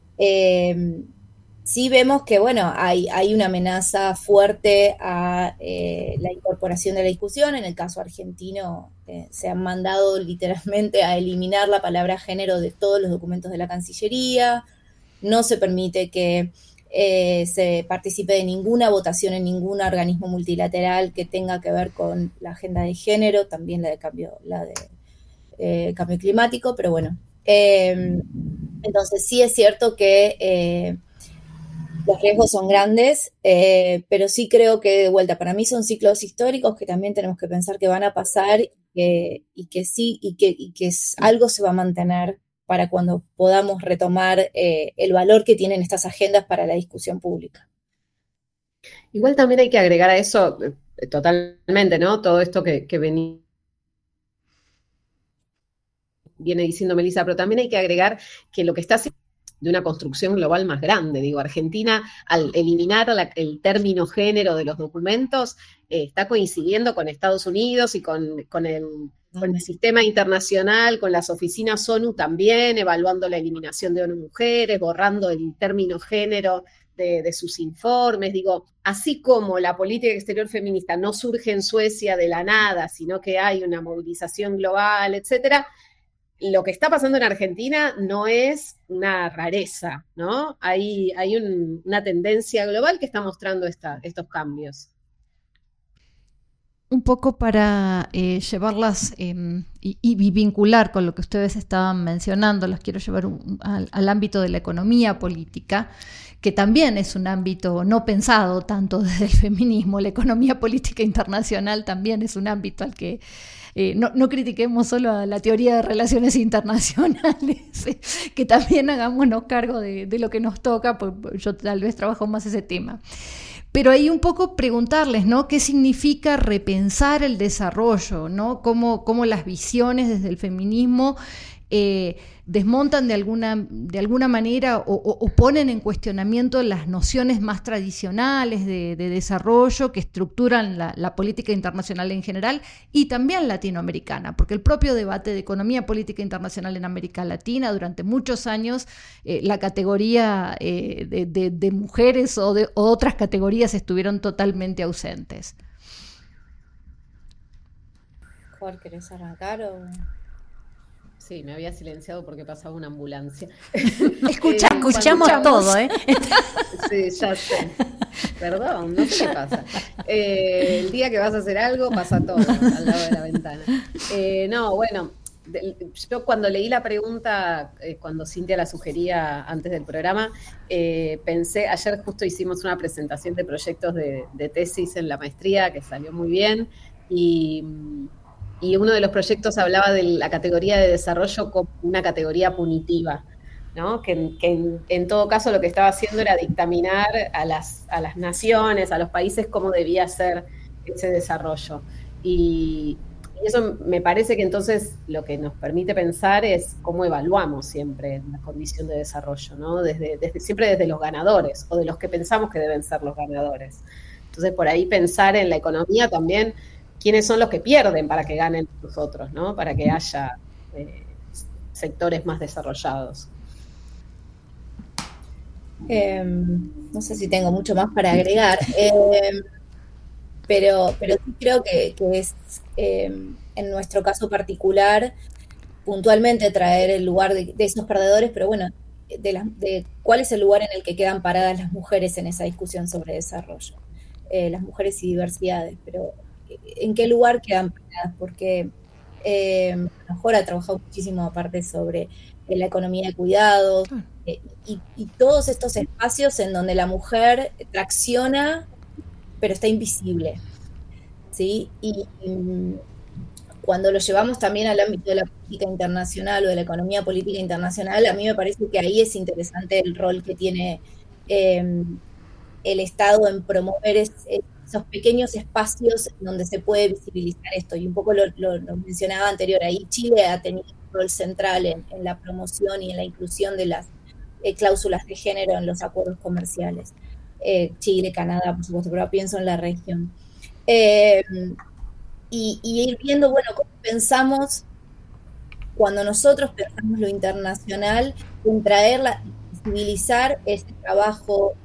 Sí vemos que, bueno, hay una amenaza fuerte a la incorporación de la discusión. En el caso argentino se han mandado literalmente a eliminar la palabra género de todos los documentos de la Cancillería. No se permite que se participe de ninguna votación en ningún organismo multilateral que tenga que ver con la agenda de género, también la de cambio climático, pero bueno. Entonces sí es cierto que los riesgos son grandes, pero sí creo que, de vuelta, para mí son ciclos históricos que también tenemos que pensar que van a pasar y que algo se va a mantener para cuando podamos retomar el valor que tienen estas agendas para la discusión pública. Igual también hay que agregar a eso, totalmente, ¿no? Todo esto que viene diciendo Melissa, pero también hay que agregar que lo que está haciendo de una construcción global más grande. Digo, Argentina, al eliminar el término género de los documentos, está coincidiendo con Estados Unidos y con el sistema internacional, con las oficinas ONU también, evaluando la eliminación de ONU Mujeres, borrando el término género de sus informes. Digo, así como la política exterior feminista no surge en Suecia de la nada, sino que hay una movilización global, etcétera, lo que está pasando en Argentina no es una rareza, ¿no? Hay una tendencia global que está mostrando estos cambios. Un poco para llevarlas y vincular con lo que ustedes estaban mencionando, las quiero llevar al ámbito de la economía política, que también es un ámbito no pensado tanto desde el feminismo. La economía política internacional también es un ámbito al que no critiquemos solo a la teoría de relaciones internacionales, que también hagámonos cargo de lo que nos toca, porque yo tal vez trabajo más ese tema. Pero ahí un poco preguntarles, ¿no? ¿Qué significa repensar el desarrollo, ¿no? Cómo las visiones desde el feminismo desmontan de alguna manera o ponen en cuestionamiento las nociones más tradicionales de desarrollo que estructuran la política internacional en general y también latinoamericana, porque el propio debate de economía política internacional en América Latina durante muchos años la categoría de mujeres o otras categorías estuvieron totalmente ausentes. ¿Cuál querés arrancar o...? Sí, me había silenciado porque pasaba una ambulancia. Escuchamos todo, ¿eh? Sí, ya sé. Perdón, no sé qué pasa. El día que vas a hacer algo, pasa todo al lado de la ventana. No, bueno, yo cuando leí la pregunta, cuando Cintia la sugería antes del programa, pensé, ayer justo hicimos una presentación de proyectos de tesis en la maestría que salió muy bien y uno de los proyectos hablaba de la categoría de desarrollo como una categoría punitiva, ¿no? Que en todo caso lo que estaba haciendo era dictaminar a las naciones, a los países, cómo debía ser ese desarrollo. Y Y eso me parece que entonces lo que nos permite pensar es cómo evaluamos siempre la condición de desarrollo, ¿no? Siempre desde los ganadores o de los que pensamos que deben ser los ganadores. Entonces, por ahí pensar en la economía también, quiénes son los que pierden para que ganen los otros, ¿no? Para que haya sectores más desarrollados. No sé si tengo mucho más para agregar, pero sí creo que es, en nuestro caso particular, puntualmente traer el lugar de esos perdedores, pero bueno, de cuál es el lugar en el que quedan paradas las mujeres en esa discusión sobre desarrollo, las mujeres y diversidades, pero ¿en qué lugar quedan paradas? Porque mejor ha trabajado muchísimo aparte sobre la economía de cuidados, y todos estos espacios en donde la mujer tracciona, pero está invisible, ¿sí? Y cuando lo llevamos también al ámbito de la política internacional o de la economía política internacional, a mí me parece que ahí es interesante el rol que tiene el Estado en promover esos pequeños espacios donde se puede visibilizar esto. Y un poco lo mencionaba anterior, ahí Chile ha tenido un rol central en la promoción y en la inclusión de las cláusulas de género en los acuerdos comerciales. Chile, Canadá, por supuesto, pero pienso en la región. Y ir viendo, bueno, cómo pensamos, cuando nosotros pensamos lo internacional, en visibilizar este trabajo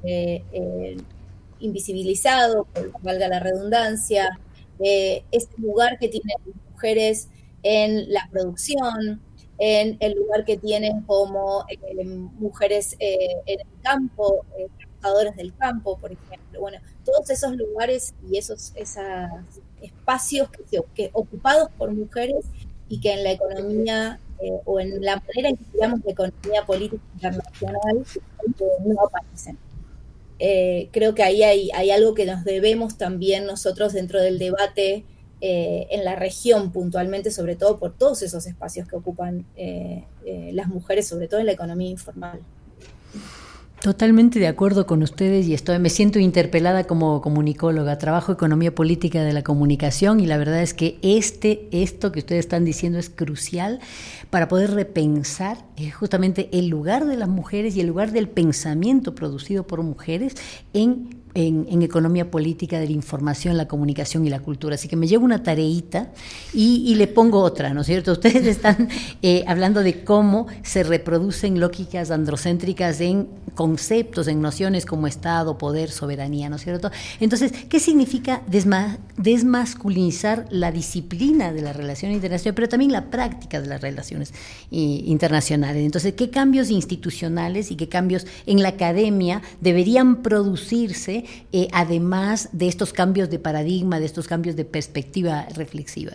invisibilizado, valga la redundancia, ese lugar que tienen las mujeres en la producción, en el lugar que tienen como mujeres en el campo, trabajadoras del campo, por ejemplo. Bueno, todos esos lugares y esos espacios que ocupados por mujeres y que en la economía o en la manera en que digamos la economía política internacional no aparecen. Creo que ahí hay algo que nos debemos también nosotros dentro del debate en la región puntualmente, sobre todo por todos esos espacios que ocupan las mujeres, sobre todo en la economía informal. Totalmente de acuerdo con ustedes y me siento interpelada como comunicóloga. Trabajo economía política de la comunicación y la verdad es que esto que ustedes están diciendo es crucial para poder repensar justamente el lugar de las mujeres y el lugar del pensamiento producido por mujeres en economía política de la información, la comunicación y la cultura. Así que me llevo una tareita y le pongo otra, ¿no es cierto? Ustedes están hablando de cómo se reproducen lógicas androcéntricas en conceptos, en nociones como Estado, poder, soberanía, ¿no es cierto? Entonces, ¿qué significa desmasculinizar la disciplina de la relación internacional, pero también la práctica de las relaciones internacionales? Entonces, ¿qué cambios institucionales y qué cambios en la academia deberían producirse además de estos cambios de paradigma, de estos cambios de perspectiva reflexiva,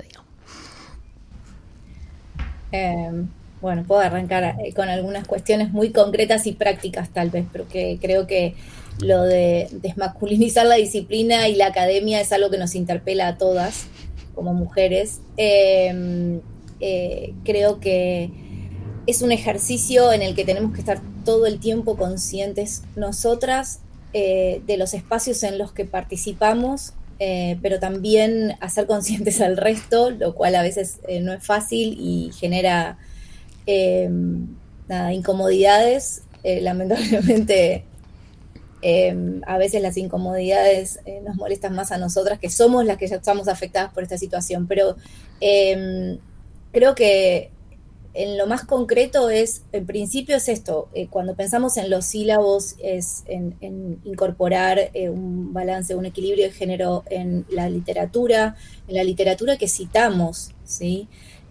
digamos? Bueno, puedo arrancar con algunas cuestiones muy concretas y prácticas tal vez, pero que creo que lo de desmasculinizar la disciplina y la academia es algo que nos interpela a todas como mujeres. Creo que es un ejercicio en el que tenemos que estar todo el tiempo conscientes nosotras de los espacios en los que participamos, pero también hacer conscientes al resto, lo cual a veces no es fácil y genera incomodidades. Lamentablemente a veces las incomodidades nos molestan más a nosotras, que somos las que ya estamos afectadas por esta situación, pero creo que en lo más concreto en principio es esto, cuando pensamos en los sílabos es en incorporar un balance, un equilibrio de género en la literatura que citamos, ¿sí?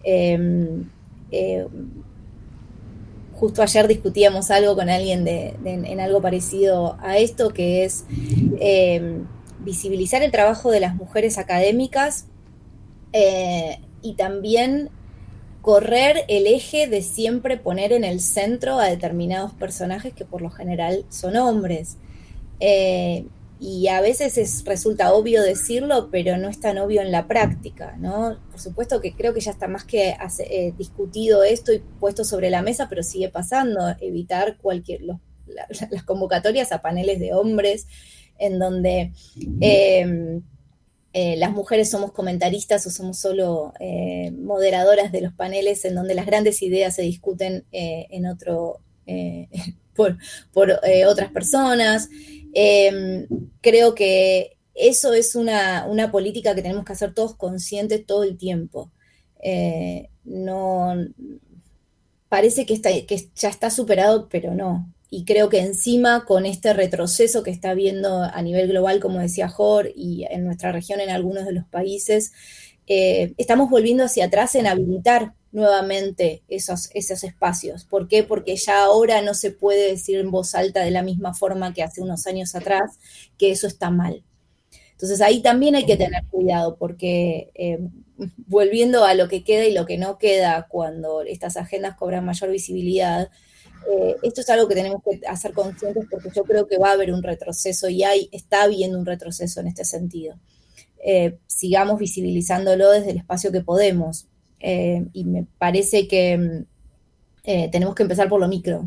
Justo ayer discutíamos algo con alguien en algo parecido a esto, que es visibilizar el trabajo de las mujeres académicas y también correr el eje de siempre poner en el centro a determinados personajes que por lo general son hombres. Y a veces resulta obvio decirlo, pero no es tan obvio en la práctica, ¿no? Por supuesto que creo que ya está más que discutido esto y puesto sobre la mesa, pero sigue pasando. Evitar las convocatorias a paneles de hombres en donde las mujeres somos comentaristas o somos solo moderadoras de los paneles en donde las grandes ideas se discuten por otras personas. Creo que eso es una política que tenemos que hacer todos conscientes todo el tiempo. No parece que ya está superado, pero no. Y creo que encima con este retroceso que está habiendo a nivel global, como decía Jor, y en nuestra región en algunos de los países, estamos volviendo hacia atrás en habilitar nuevamente esos espacios. ¿Por qué? Porque ya ahora no se puede decir en voz alta de la misma forma que hace unos años atrás que eso está mal. Entonces ahí también hay que tener cuidado porque volviendo a lo que queda y lo que no queda cuando estas agendas cobran mayor visibilidad, esto es algo que tenemos que hacer conscientes porque yo creo que va a haber un retroceso y está habiendo un retroceso en este sentido. Sigamos visibilizándolo desde el espacio que podemos y me parece que tenemos que empezar por lo micro.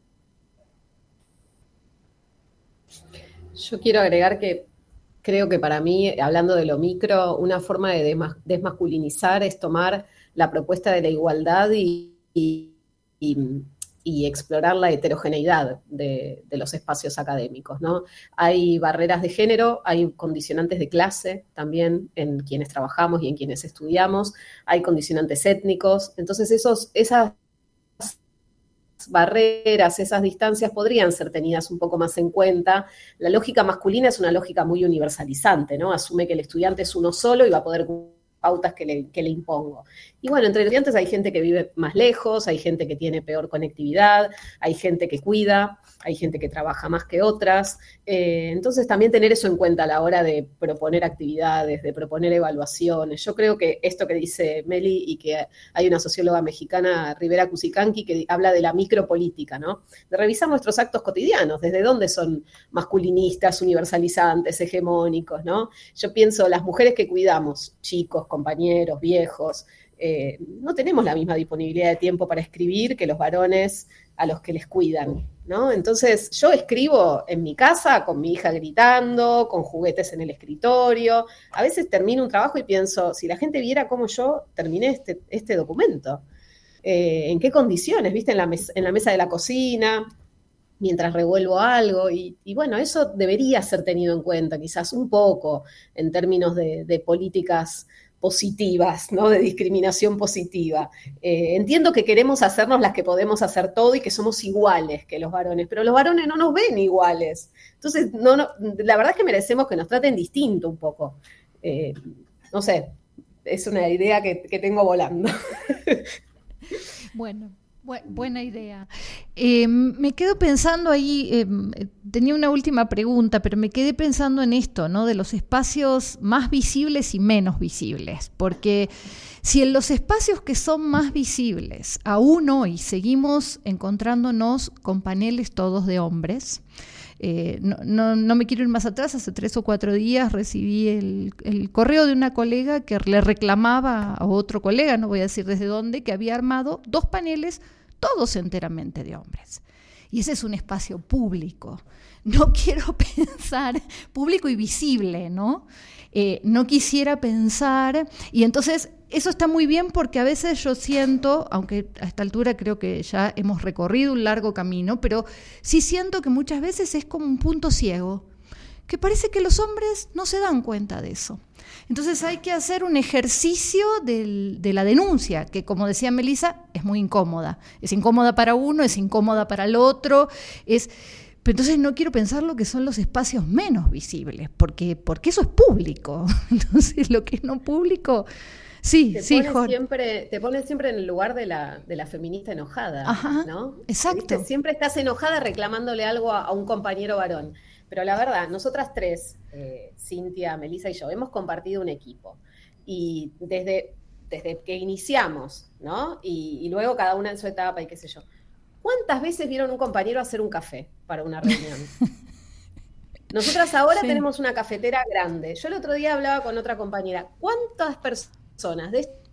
Yo quiero agregar que creo que para mí, hablando de lo micro, una forma de desmasculinizar es tomar la propuesta de la igualdad y explorar la heterogeneidad de los espacios académicos, ¿no? Hay barreras de género, hay condicionantes de clase también en quienes trabajamos y en quienes estudiamos, hay condicionantes étnicos, entonces esas barreras, esas distancias podrían ser tenidas un poco más en cuenta. La lógica masculina es una lógica muy universalizante, ¿no? Asume que el estudiante es uno solo y va a poder pautas que le impongo. Y bueno, entre estudiantes hay gente que vive más lejos, hay gente que tiene peor conectividad, hay gente que cuida, hay gente que trabaja más que otras. Entonces también tener eso en cuenta a la hora de proponer actividades, de proponer evaluaciones. Yo creo que esto que dice Meli y que hay una socióloga mexicana, Rivera Cusicanqui, que habla de la micropolítica, ¿no? De revisar nuestros actos cotidianos, desde dónde son masculinistas, universalizantes, hegemónicos, ¿no? Yo pienso, las mujeres que cuidamos, chicos, compañeros, viejos, no tenemos la misma disponibilidad de tiempo para escribir que los varones a los que les cuidan, ¿no? Entonces, yo escribo en mi casa con mi hija gritando, con juguetes en el escritorio. A veces termino un trabajo y pienso, si la gente viera cómo yo terminé este documento, en qué condiciones, ¿viste? En la mesa de la cocina, mientras revuelvo algo, y bueno, eso debería ser tenido en cuenta, quizás un poco, en términos de políticas positivas, ¿no? De discriminación positiva. Entiendo que queremos hacernos las que podemos hacer todo y que somos iguales que los varones, pero los varones no nos ven iguales. Entonces, la verdad es que merecemos que nos traten distinto un poco. No sé, es una idea que tengo volando. Bueno. Buena idea. Me quedo pensando ahí, tenía una última pregunta, pero me quedé pensando en esto, ¿no? De los espacios más visibles y menos visibles, porque si en los espacios que son más visibles, aún hoy seguimos encontrándonos con paneles todos de hombres. No me quiero ir más atrás, hace 3 o 4 días recibí el correo de una colega que le reclamaba a otro colega, no voy a decir desde dónde, que había armado 2 paneles todos enteramente de hombres. Y ese es un espacio público. No quiero pensar, público y visible, ¿no? No quisiera pensar, y entonces eso está muy bien porque a veces yo siento, aunque a esta altura creo que ya hemos recorrido un largo camino, pero sí siento que muchas veces es como un punto ciego, que parece que los hombres no se dan cuenta de eso. Entonces hay que hacer un ejercicio de la denuncia, que como decía Melissa, es muy incómoda. Es incómoda para uno, es incómoda para el otro, pero entonces no quiero pensar lo que son los espacios menos visibles, porque eso es público. Entonces lo que es no público, sí, Jorge. Te pones siempre en el lugar de la feminista enojada. Ajá, ¿no? Exacto. ¿Viste? Siempre estás enojada reclamándole algo a un compañero varón. Pero la verdad, nosotras 3, Cintia, Melissa y yo, hemos compartido un equipo. Y desde que iniciamos, ¿no? Y luego cada una en su etapa y qué sé yo. ¿Cuántas veces vieron un compañero hacer un café para una reunión? Nosotras ahora tenemos una cafetera grande. Yo el otro día hablaba con otra compañera. ¿Cuántas personas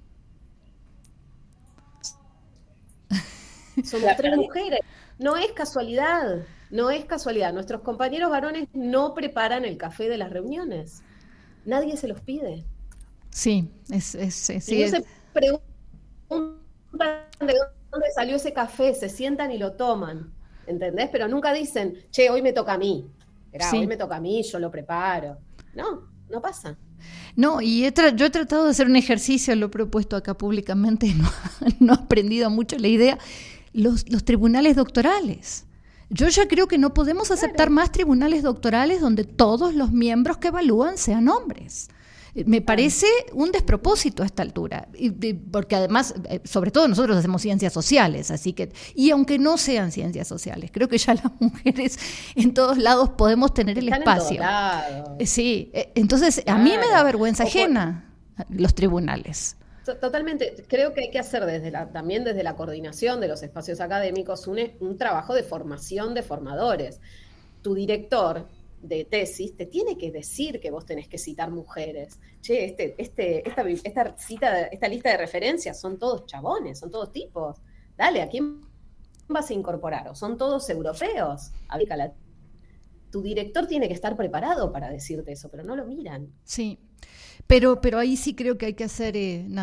somos 3 mujeres? No es casualidad. Nuestros compañeros varones no preparan el café de las reuniones. nadie se los pide. Sí, Y no se preguntan de dónde salió ese café, se sientan y lo toman, ¿entendés? Pero nunca dicen, che, hoy me toca a mí. Sí. Hoy me toca a mí, yo lo preparo. No pasa. No, y yo he tratado de hacer un ejercicio, lo he propuesto acá públicamente, no he aprendido mucho la idea, los tribunales doctorales. Yo ya creo que no podemos aceptar más tribunales doctorales donde todos los miembros que evalúan sean hombres. Me parece un despropósito a esta altura, porque además, sobre todo nosotros hacemos ciencias sociales, así que, y aunque no sean ciencias sociales, creo que ya las mujeres en todos lados podemos tener el espacio. En todos lados. Sí, entonces a mí me da vergüenza ajena los tribunales. Totalmente, creo que hay que hacer también desde la coordinación de los espacios académicos un trabajo de formación de formadores. Tu director de tesis te tiene que decir que vos tenés que citar mujeres. Che, esta lista de referencias son todos chabones, son todos tipos. Dale, ¿a quién vas a incorporar? ¿O son todos europeos? Tu director tiene que estar preparado para decirte eso, pero no lo miran. Sí. Pero ahí sí creo que hay que hacer,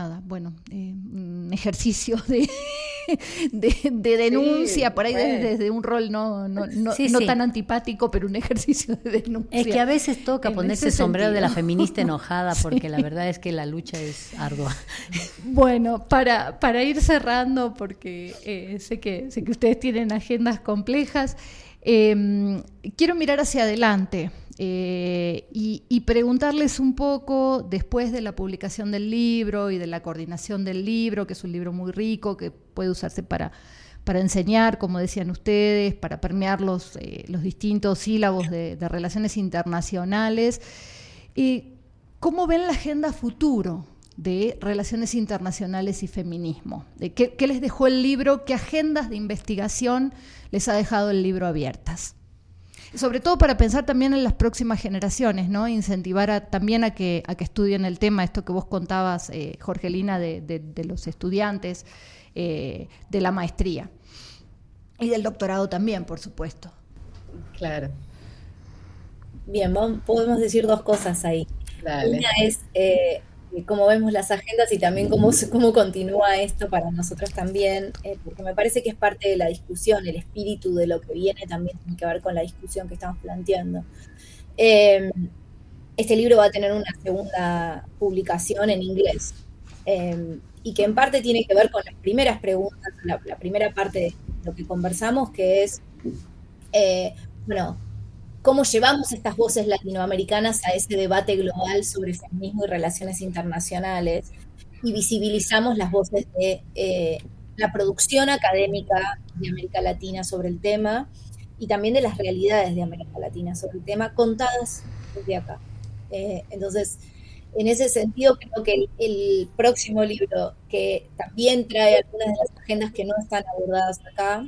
un ejercicio de denuncia, por ahí desde un rol no tan antipático, pero un ejercicio de denuncia. Es que a veces toca ponerse sombrero de la feminista enojada, porque la verdad es que la lucha es ardua. Bueno, para ir cerrando, porque sé que ustedes tienen agendas complejas, quiero mirar hacia adelante. Y preguntarles un poco, después de la publicación del libro y de la coordinación del libro, que es un libro muy rico, que puede usarse para enseñar, como decían ustedes, para permear los distintos sílabos de relaciones internacionales, ¿cómo ven la agenda futuro de relaciones internacionales y feminismo? ¿Qué les dejó el libro? ¿Qué agendas de investigación les ha dejado el libro abiertas? Sobre todo para pensar también en las próximas generaciones, ¿no? Incentivar también a que estudien el tema, esto que vos contabas, Jorgelina, de los estudiantes, de la maestría y del doctorado también, por supuesto. Claro. Bien, podemos decir dos cosas ahí. Dale. Una es cómo vemos las agendas y también cómo continúa esto para nosotros también, porque me parece que es parte de la discusión, el espíritu de lo que viene también tiene que ver con la discusión que estamos planteando. Este libro va a tener una segunda publicación en inglés, y que en parte tiene que ver con las primeras preguntas, la primera parte de lo que conversamos, que es, ¿cómo llevamos estas voces latinoamericanas a ese debate global sobre feminismo y relaciones internacionales y visibilizamos las voces de la producción académica de América Latina sobre el tema y también de las realidades de América Latina sobre el tema contadas desde acá? Entonces, en ese sentido, creo que el próximo libro, que también trae algunas de las agendas que no están abordadas acá,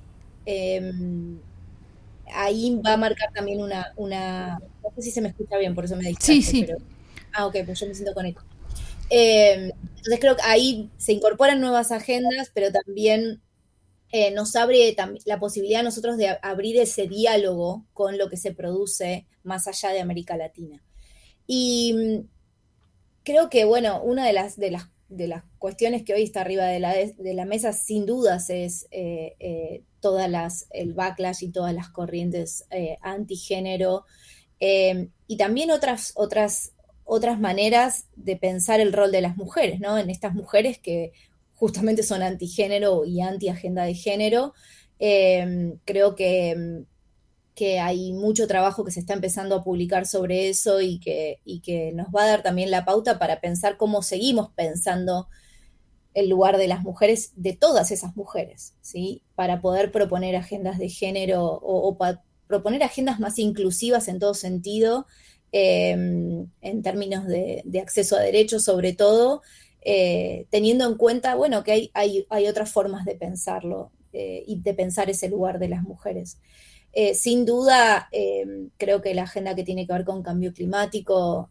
ahí va a marcar también no sé si se me escucha bien, por eso me distraje. Sí. Pero, ok, pues yo me siento con eco. Entonces creo que ahí se incorporan nuevas agendas, pero también nos abre la posibilidad a nosotros de abrir ese diálogo con lo que se produce más allá de América Latina. Y creo que, una de las cuestiones que hoy está arriba de la mesa, sin dudas, es el backlash y todas las corrientes antigénero, y también otras maneras de pensar el rol de las mujeres, ¿no? En estas mujeres que justamente son antigénero y antiagenda de género. Creo que hay mucho trabajo que se está empezando a publicar sobre eso y que nos va a dar también la pauta para pensar cómo seguimos pensando el lugar de las mujeres, de todas esas mujeres, ¿sí? Para poder proponer agendas de género o para proponer agendas más inclusivas en todo sentido, en términos de acceso a derechos sobre todo, teniendo en cuenta, que hay otras formas de pensarlo y de pensar ese lugar de las mujeres. Sin duda, creo que la agenda que tiene que ver con cambio climático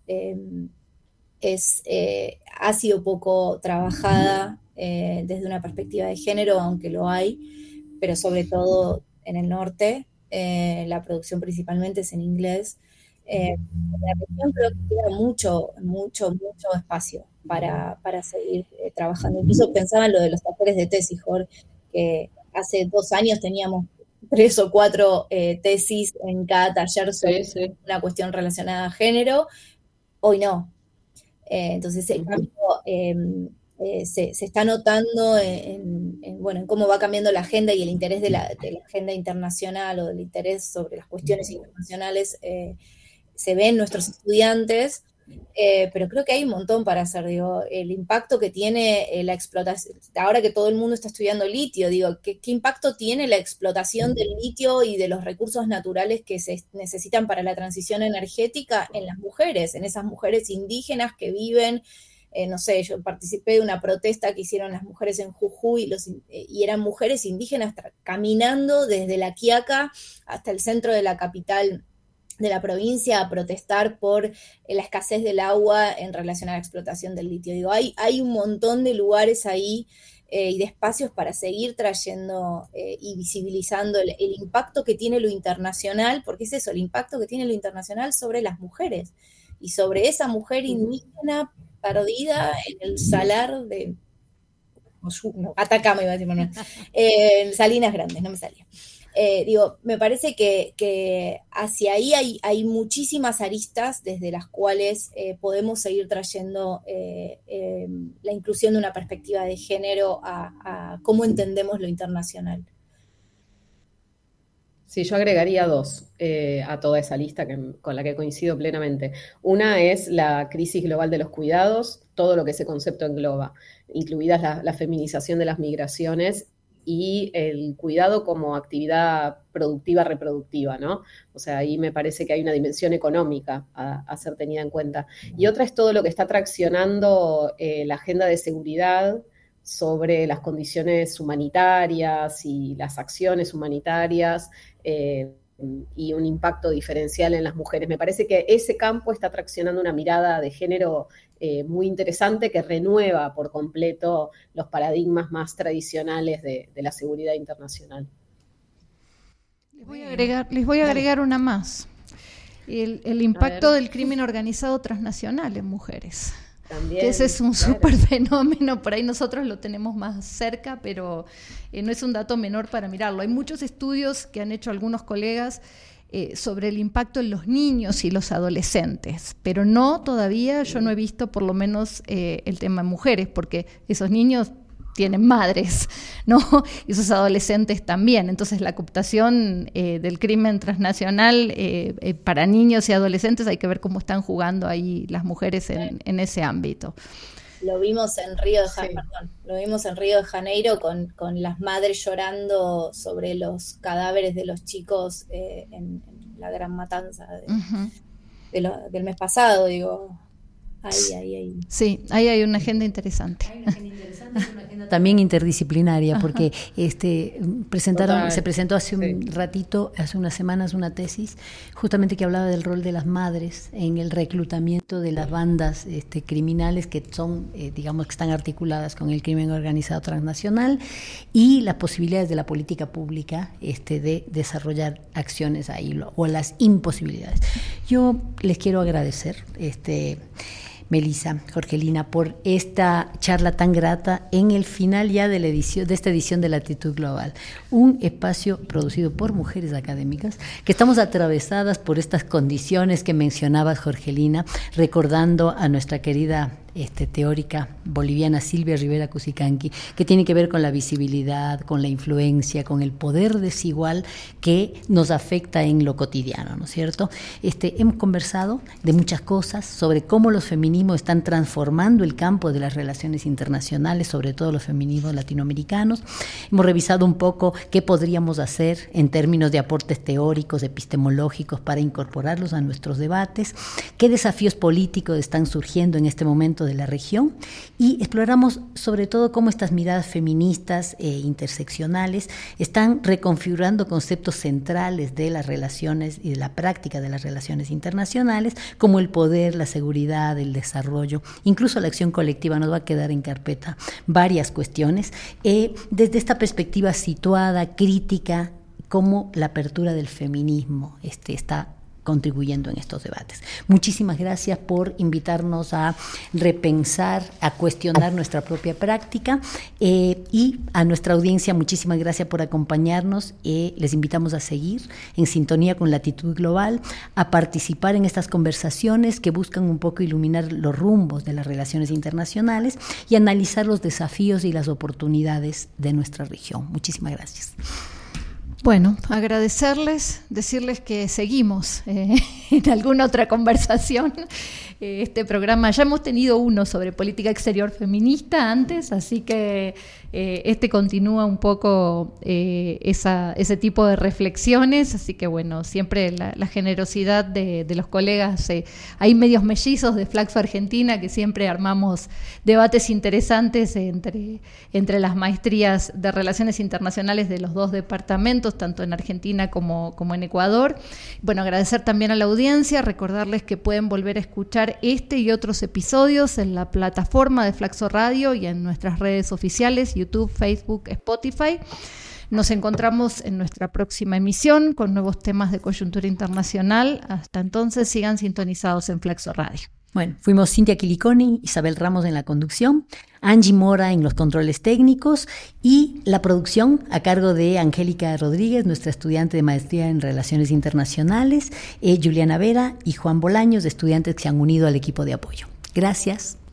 ha sido poco trabajada desde una perspectiva de género, aunque lo hay, pero sobre todo en el norte. La producción principalmente es en inglés. En la región creo que queda mucho espacio para seguir trabajando. Incluso pensaba en lo de los talleres de tesis, Jorge, que hace 2 años teníamos 3 o 4 tesis en cada taller sobre una cuestión relacionada a género, hoy no. Entonces el cambio se está notando en cómo va cambiando la agenda y el interés de la agenda internacional o del interés sobre las cuestiones internacionales se ve en nuestros estudiantes, pero creo que hay un montón para hacer, digo, el impacto que tiene la explotación, ahora que todo el mundo está estudiando litio, digo, ¿qué impacto tiene la explotación del litio y de los recursos naturales que se necesitan para la transición energética en las mujeres, en esas mujeres indígenas que viven, no sé, yo participé de una protesta que hicieron las mujeres en Jujuy y eran mujeres indígenas caminando desde La Quiaca hasta el centro de la capital de la provincia a protestar por la escasez del agua en relación a la explotación del litio. Digo, hay un montón de lugares ahí y de espacios para seguir trayendo y visibilizando el impacto que tiene lo internacional, porque es eso, el impacto que tiene lo internacional sobre las mujeres y sobre esa mujer indígena perdida en el salar de Atacama, iba a decir, bueno, Salinas Grandes, no me salía. Digo, me parece que hacia ahí hay muchísimas aristas desde las cuales podemos seguir trayendo la inclusión de una perspectiva de género a cómo entendemos lo internacional. Sí, yo agregaría 2 a toda esa lista con la que coincido plenamente. Una es la crisis global de los cuidados, todo lo que ese concepto engloba, incluidas la feminización de las migraciones y el cuidado como actividad productiva reproductiva, ¿no? O sea, ahí me parece que hay una dimensión económica a ser tenida en cuenta. Y otra es todo lo que está traccionando la agenda de seguridad sobre las condiciones humanitarias y las acciones humanitarias y un impacto diferencial en las mujeres. Me parece que ese campo está traccionando una mirada de género muy interesante que renueva por completo los paradigmas más tradicionales de la seguridad internacional. Les voy a agregar una más. El impacto del crimen organizado transnacional en mujeres. También, que ese es un súper fenómeno, por ahí nosotros lo tenemos más cerca, pero no es un dato menor para mirarlo. Hay muchos estudios que han hecho algunos colegas sobre el impacto en los niños y los adolescentes, pero todavía yo no he visto por lo menos el tema de mujeres, porque esos niños tienen madres, ¿no? Y esos adolescentes también. Entonces la cooptación del crimen transnacional para niños y adolescentes, hay que ver cómo están jugando ahí las mujeres en ese ámbito. Lo vimos en Río de Janeiro, lo vimos en Río de Janeiro con las madres llorando sobre los cadáveres de los chicos en la gran matanza del mes pasado, digo. Ahí. Sí, ahí hay una agenda interesante. Hay una agenda interesante, una agenda también interdisciplinaria, porque se presentó hace un ratito, hace unas semanas, una tesis justamente que hablaba del rol de las madres en el reclutamiento de las bandas criminales que son, digamos, que están articuladas con el crimen organizado transnacional y las posibilidades de la política pública de desarrollar acciones ahí o las imposibilidades. Yo les quiero agradecer, Melissa, Jorgelina, por esta charla tan grata en el final ya de esta edición de Latitud Global, un espacio producido por mujeres académicas que estamos atravesadas por estas condiciones que mencionabas, Jorgelina, recordando a nuestra querida teórica boliviana Silvia Rivera Cusicanqui, que tiene que ver con la visibilidad, con la influencia, con el poder desigual que nos afecta en lo cotidiano, ¿no es cierto? Hemos conversado de muchas cosas, sobre cómo los feminismos están transformando el campo de las relaciones internacionales, sobre todo los feminismos latinoamericanos. Hemos revisado un poco qué podríamos hacer en términos de aportes teóricos, epistemológicos, para incorporarlos a nuestros debates, qué desafíos políticos están surgiendo en este momento de la región, y exploramos sobre todo cómo estas miradas feministas e interseccionales están reconfigurando conceptos centrales de las relaciones y de la práctica de las relaciones internacionales, como el poder, la seguridad, el desarrollo, incluso la acción colectiva. Nos va a quedar en carpeta varias cuestiones desde esta perspectiva situada, crítica, cómo la apertura del feminismo está contribuyendo en estos debates. Muchísimas gracias por invitarnos a repensar, a cuestionar nuestra propia práctica, y a nuestra audiencia, muchísimas gracias por acompañarnos. Les invitamos a seguir en sintonía con Latitud Global, a participar en estas conversaciones que buscan un poco iluminar los rumbos de las relaciones internacionales y analizar los desafíos y las oportunidades de nuestra región. Muchísimas gracias. Bueno, agradecerles, decirles que seguimos en alguna otra conversación. Este programa, ya hemos tenido uno sobre política exterior feminista antes, así que este continúa un poco ese tipo de reflexiones, así que bueno, siempre la generosidad de los colegas, hay medios mellizos de Flaxo Argentina que siempre armamos debates interesantes entre las maestrías de Relaciones Internacionales de los dos departamentos, tanto en Argentina como en Ecuador. Bueno, agradecer también a la audiencia, recordarles que pueden volver a escuchar este y otros episodios en la plataforma de Flaxo Radio y en nuestras redes oficiales, YouTube, Facebook, Spotify. Nos encontramos en nuestra próxima emisión con nuevos temas de coyuntura internacional. Hasta entonces, sigan sintonizados en Flaxo Radio. Bueno, fuimos Cintia Quiliconi, Isabel Ramos en la conducción, Angie Mora en los controles técnicos y la producción a cargo de Angélica Rodríguez, nuestra estudiante de maestría en Relaciones Internacionales, Juliana Vera y Juan Bolaños, estudiantes que se han unido al equipo de apoyo. Gracias.